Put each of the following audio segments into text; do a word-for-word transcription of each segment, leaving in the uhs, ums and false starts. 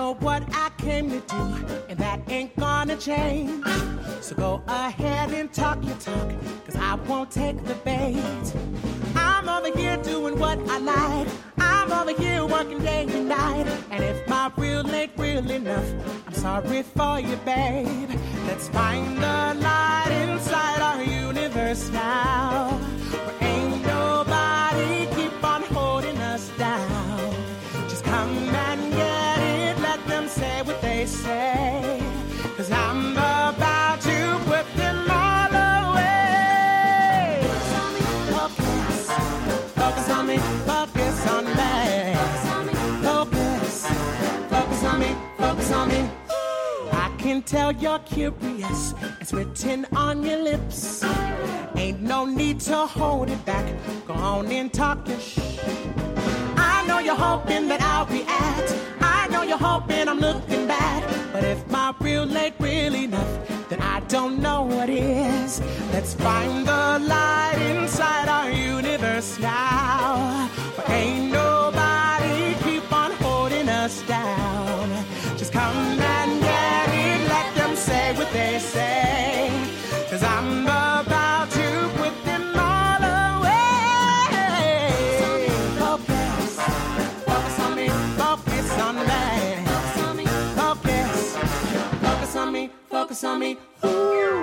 know what I came to do, and that ain't gonna change. So go ahead and talk your talk, cause I won't take the bait. I'm over here doing what I like. I'm over here working day and night. And if my real ain't real enough, I'm sorry for you, babe. Let's find the light inside our universe now, where ain't nobody keep on holding us down. Just come and get it, let them say what they say, cause I'm about to put them all away. Focus, focus on me, focus on me. Focus, focus on me, focus on me. I can tell you're curious, it's written on your lips. Ain't no need to hold it back, go on and talk your shit. I know you're hoping that I'll react, I know you're hoping I'm looking bad. But if my real ain't real enough, then I don't know what is. Let's find the light inside our universe now, where ain't nobody keep on holding us down. Just come and get it, let them say what they say, cause I'm about to put them all away. Focus, focus on me, focus on me. Focus, focus on me, focus on me. Ooh.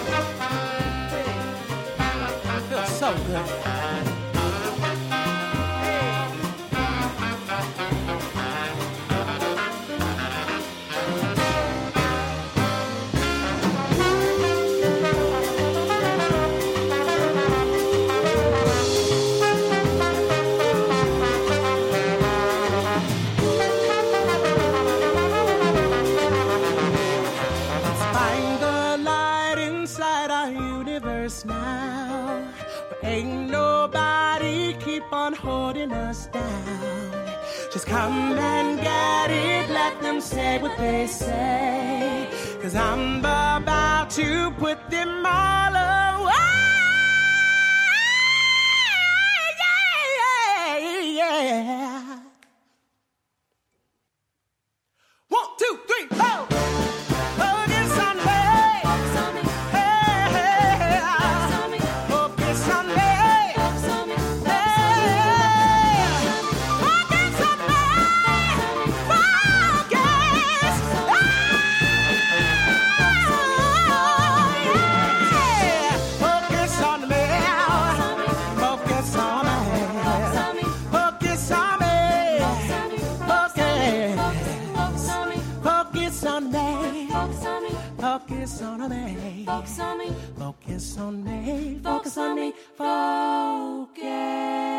I feel so good. Now, but ain't nobody keep on holding us down. Just come and get it, let them say what they say, cause I'm about to put them all away. Yeah, yeah. One, two, three, four. Focus on me, focus on me, focus on me, focus on me, focus.